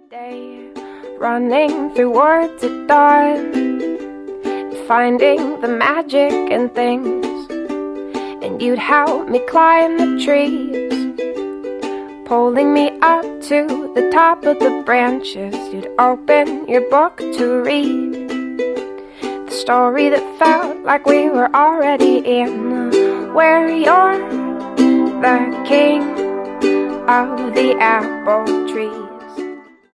day, running through words at dawn, finding the magic in things. And you'd help me climb the trees, pulling me up to the top of the branches. You'd open your book to read the story that felt like we were already in, where you're the king of the apple tree.